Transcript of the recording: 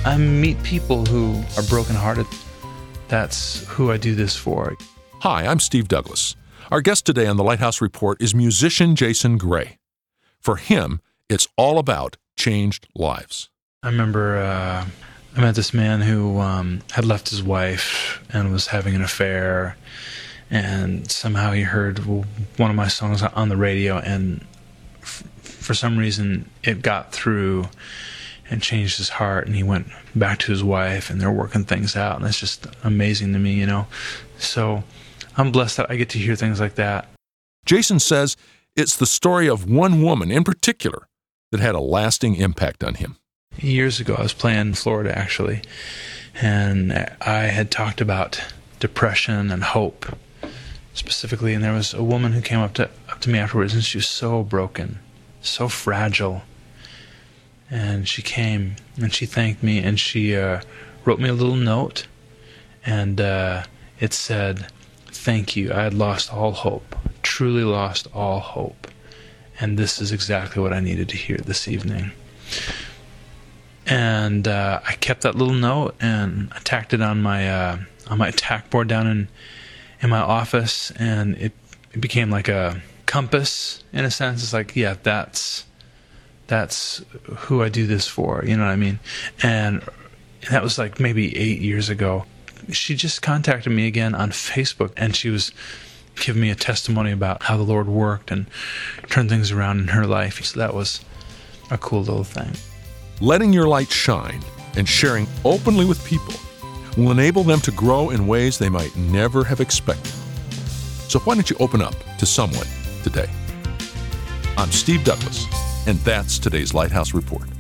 I meet people who are brokenhearted. That's who I do this for. Hi, I'm Steve Douglas. Our guest today on the Lighthouse Report is musician Jason Gray. For him, it's all about changed lives. I remember I met this man who had left his wife and was having an affair, and somehow he heard one of my songs on the radio, and for some reason it got through and changed his heart, and he went back to his wife, and they're working things out, and it's just amazing to me, you know. So I'm blessed that I get to hear things like that. Jason says it's the story of one woman in particular that had a lasting impact on him. Years ago, I was playing in Florida, actually, and I had talked about depression and hope specifically, and there was a woman who came up to me afterwards, and she was so broken, so fragile. And she came, and she thanked me, and she wrote me a little note, and it said, "Thank you, I had lost all hope, truly lost all hope, and this is exactly what I needed to hear this evening." And I kept that little note, and I tacked it on my tack board down in my office, and it became like a compass, in a sense. It's like, yeah, that's who I do this for, you know what I mean? And that was like maybe 8 years ago. She just contacted me again on Facebook, and she was giving me a testimony about how the Lord worked and turned things around in her life. So that was a cool little thing. Letting your light shine and sharing openly with people will enable them to grow in ways they might never have expected. So why don't you open up to someone today? I'm Steve Douglas, and that's today's Lighthouse Report.